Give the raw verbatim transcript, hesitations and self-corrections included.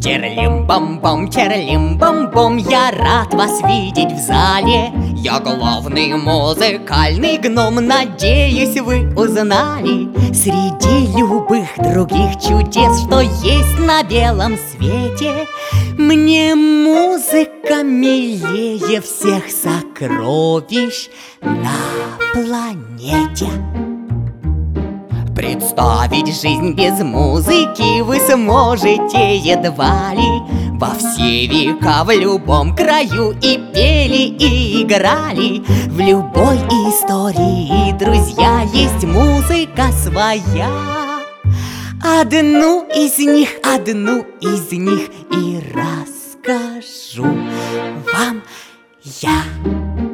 Черлим-бом-бом, черлим-бом-бом, я рад вас видеть в зале. Я главный музыкальный гном, надеюсь, вы узнали. Среди любых других чудес, что есть на белом свете, мне музыка милее всех сокровищ на планете. Представить жизнь без музыки вы сможете едва ли. Во все века в любом краю и пели, и играли. В любой истории, друзья, есть музыка своя. Одну из них, одну из них и расскажу вам я.